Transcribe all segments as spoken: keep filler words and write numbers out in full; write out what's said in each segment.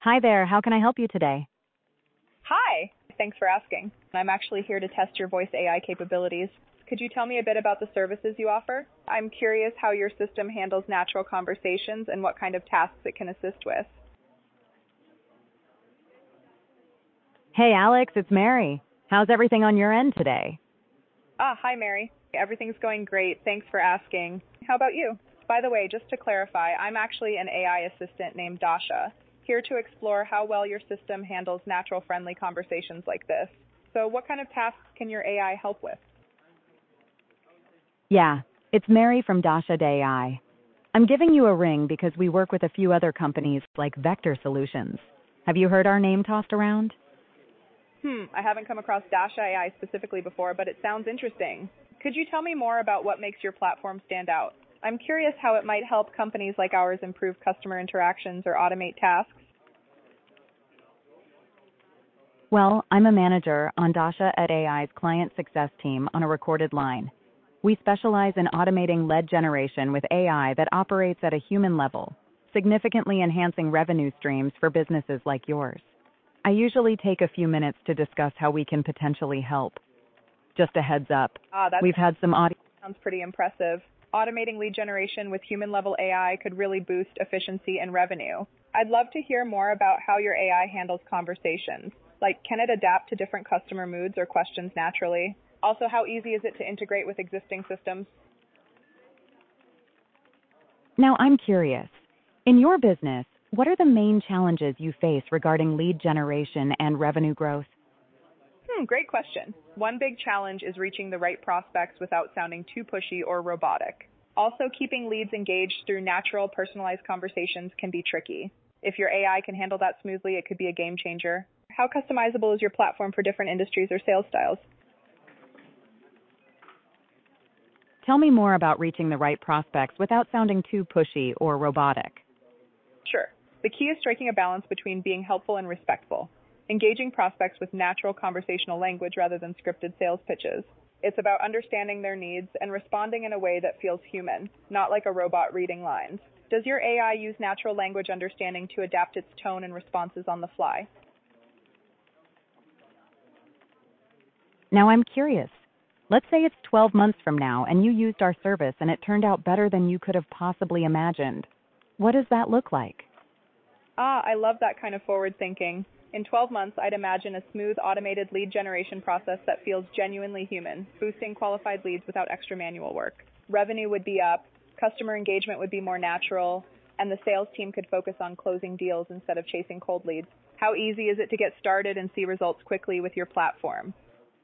Hi there, how can I help you today? Hi. Thanks for asking. I'm actually here to test your voice A I capabilities. Could you tell me a bit about the services you offer? I'm curious how your system handles natural conversations and what kind of tasks it can assist with. Hey Alex, it's Mary. How's everything on your end today? Ah, hi, Mary. Everything's going great. Thanks for asking. How about you? By the way, just to clarify, I'm actually an A I assistant named Dasha, here to explore how well your system handles natural-friendly conversations like this. So what kind of tasks can your A I help with? Yeah, it's Mary from Dasha A I. I'm giving you a ring because we work with a few other companies like Vector Solutions. Have you heard our name tossed around? Hmm, I haven't come across Dasha A I specifically before, but it sounds interesting. Could you tell me more about what makes your platform stand out? I'm curious how it might help companies like ours improve customer interactions or automate tasks. Well, I'm a manager on Dasha at A I's client success team on a recorded line. We specialize in automating lead generation with A I that operates at a human level, significantly enhancing revenue streams for businesses like yours. I usually take a few minutes to discuss how we can potentially help. Just a heads up, Ah, that we've had some audio. sounds pretty impressive. Automating lead generation with human-level A I could really boost efficiency and revenue. I'd love to hear more about how your A I handles conversations. Like, can it adapt to different customer moods or questions naturally? Also, how easy is it to integrate with existing systems? Now I'm curious. In your business, what are the main challenges you face regarding lead generation and revenue growth? Hmm, great question. One big challenge is reaching the right prospects without sounding too pushy or robotic. Also, keeping leads engaged through natural, personalized conversations can be tricky. If your A I can handle that smoothly, it could be a game changer. How customizable is your platform for different industries or sales styles? Tell me more about reaching the right prospects without sounding too pushy or robotic. Sure. The key is striking a balance between being helpful and respectful, engaging prospects with natural conversational language rather than scripted sales pitches. It's about understanding their needs and responding in a way that feels human, not like a robot reading lines. Does your A I use natural language understanding to adapt its tone and responses on the fly? Now I'm curious. Let's say it's twelve months from now and you used our service and it turned out better than you could have possibly imagined. What does that look like? Ah, I love that kind of forward thinking. In twelve months, I'd imagine a smooth, automated lead generation process that feels genuinely human, boosting qualified leads without extra manual work. Revenue would be up, customer engagement would be more natural, and the sales team could focus on closing deals instead of chasing cold leads. How easy is it to get started and see results quickly with your platform?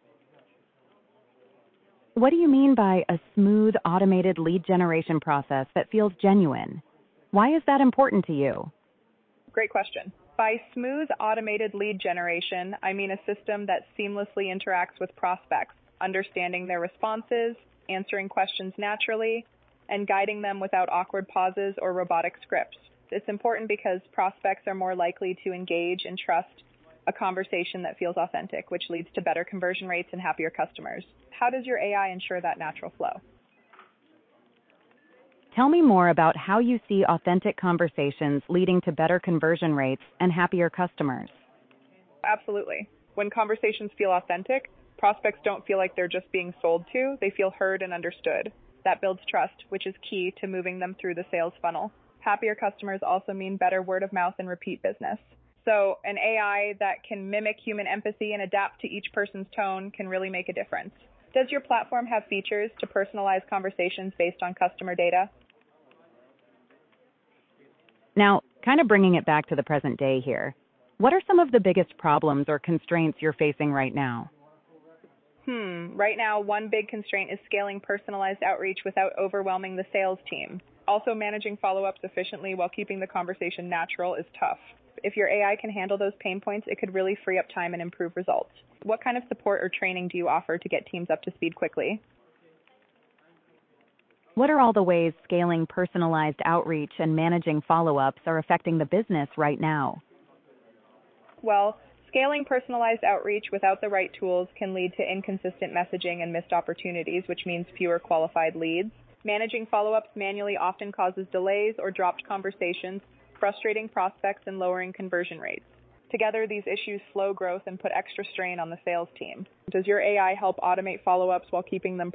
What do you mean by a smooth, automated lead generation process that feels genuine? Why is that important to you? Great question. By smooth, automated lead generation, I mean a system that seamlessly interacts with prospects, understanding their responses, answering questions naturally, and guiding them without awkward pauses or robotic scripts. It's important because prospects are more likely to engage and trust a conversation that feels authentic, which leads to better conversion rates and happier customers. How does your A I ensure that natural flow? Tell me more about how you see authentic conversations leading to better conversion rates and happier customers. Absolutely. When conversations feel authentic, prospects don't feel like they're just being sold to, they feel heard and understood. That builds trust, which is key to moving them through the sales funnel. Happier customers also mean better word of mouth and repeat business. So an A I that can mimic human empathy and adapt to each person's tone can really make a difference. Does your platform have features to personalize conversations based on customer data? Now, kind of bringing it back to the present day here, what are some of the biggest problems or constraints you're facing right now? Hmm, right now, one big constraint is scaling personalized outreach without overwhelming the sales team. Also, managing follow-ups efficiently while keeping the conversation natural is tough. If your A I can handle those pain points, it could really free up time and improve results. What kind of support or training do you offer to get teams up to speed quickly? What are all the ways scaling personalized outreach and managing follow-ups are affecting the business right now? Well, scaling personalized outreach without the right tools can lead to inconsistent messaging and missed opportunities, which means fewer qualified leads. Managing follow-ups manually often causes delays or dropped conversations, frustrating prospects and lowering conversion rates. Together, these issues slow growth and put extra strain on the sales team. Does your A I help automate follow-ups while keeping them